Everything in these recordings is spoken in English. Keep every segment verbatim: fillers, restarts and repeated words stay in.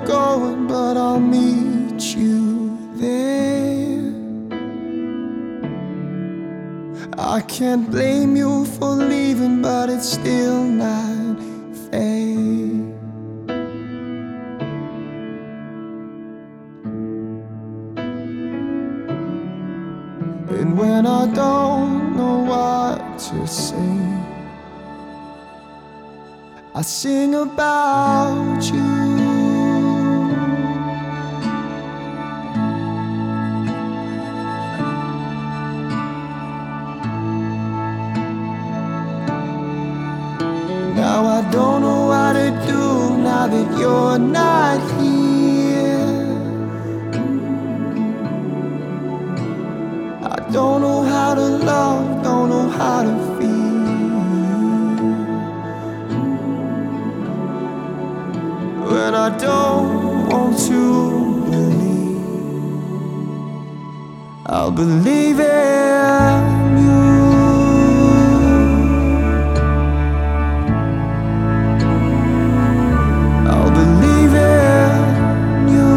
going, but I'll meet you there. I can't blame you for leaving, but it's still not fair. And when I don't know what to say, I sing about you. Now I don't know what to do now that you're not here. I don't know how to love, don't know how to feel. When I don't want to believe, I'll believe in you. I'll believe in you.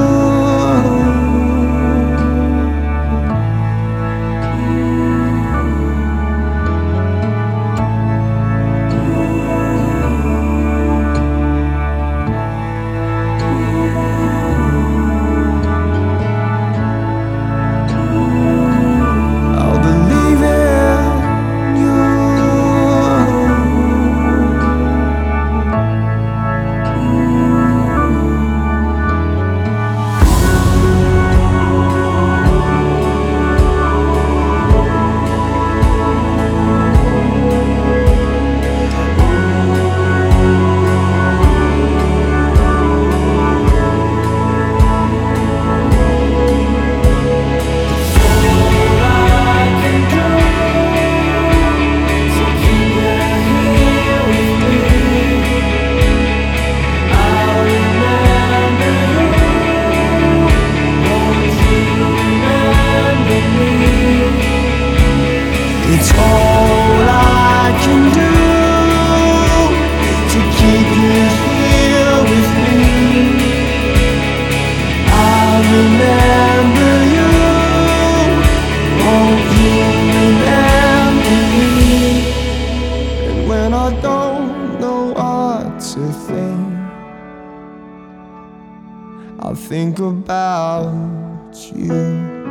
It's all I can do to keep you here with me. I remember you, won't you remember me? And when I don't know what to think, I think about you.